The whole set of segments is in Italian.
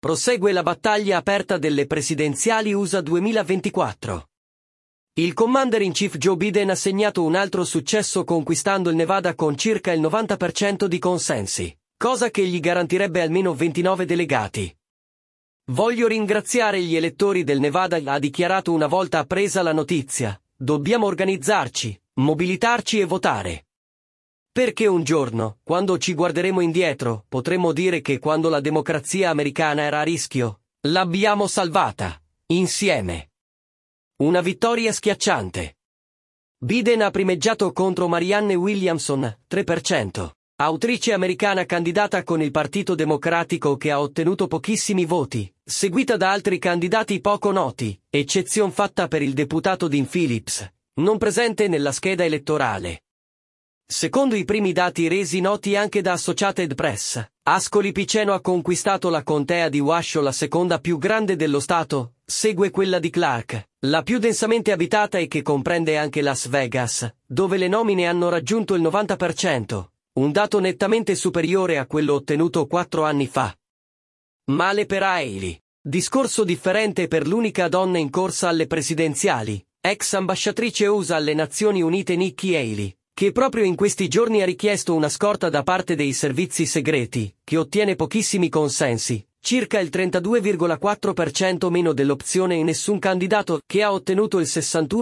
prosegue la battaglia aperta delle presidenziali USA 2024. Il commander-in-chief Joe Biden ha segnato un altro successo conquistando il Nevada con circa il 90% di consensi, cosa che gli garantirebbe almeno 29 delegati. Voglio ringraziare gli elettori del Nevada, ha dichiarato una volta appresa la notizia. Dobbiamo organizzarci, mobilitarci e votare. Perché un giorno, quando ci guarderemo indietro, potremo dire che quando la democrazia americana era a rischio, l'abbiamo salvata, insieme. Una vittoria schiacciante. Biden ha primeggiato contro Marianne Williamson, 3%, autrice americana candidata con il Partito Democratico che ha ottenuto pochissimi voti, seguita da altri candidati poco noti, eccezion fatta per il deputato Dean Phillips, non presente nella scheda elettorale. Secondo i primi dati resi noti anche da Associated Press, Ascoli Piceno ha conquistato la contea di Washoe, la seconda più grande dello stato, segue quella di Clark, la più densamente abitata e che comprende anche Las Vegas, dove le nomine hanno raggiunto il 90%, un dato nettamente superiore a quello ottenuto 4 anni fa. Male per Haley. Discorso differente per l'unica donna in corsa alle presidenziali, ex ambasciatrice USA alle Nazioni Unite Nikki Haley, che proprio in questi giorni ha richiesto una scorta da parte dei servizi segreti, che ottiene pochissimi consensi, circa il 32,4% meno dell'opzione e nessun candidato che ha ottenuto il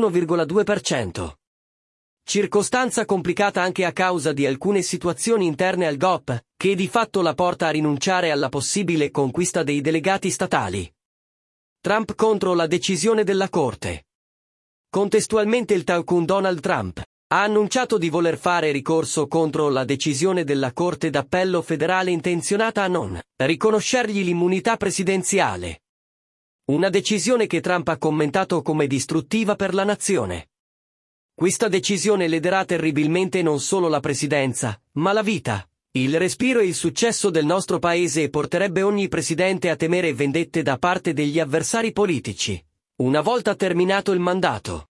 61,2%. Circostanza complicata anche a causa di alcune situazioni interne al GOP, che di fatto la porta a rinunciare alla possibile conquista dei delegati statali. Trump contro la decisione della Corte. Contestualmente il tycoon Donald Trump ha annunciato di voler fare ricorso contro la decisione della Corte d'Appello federale intenzionata a non riconoscergli l'immunità presidenziale. Una decisione che Trump ha commentato come distruttiva per la nazione. Questa decisione lederà terribilmente non solo la presidenza, ma la vita, il respiro e il successo del nostro paese e porterebbe ogni presidente a temere vendette da parte degli avversari politici, una volta terminato il mandato.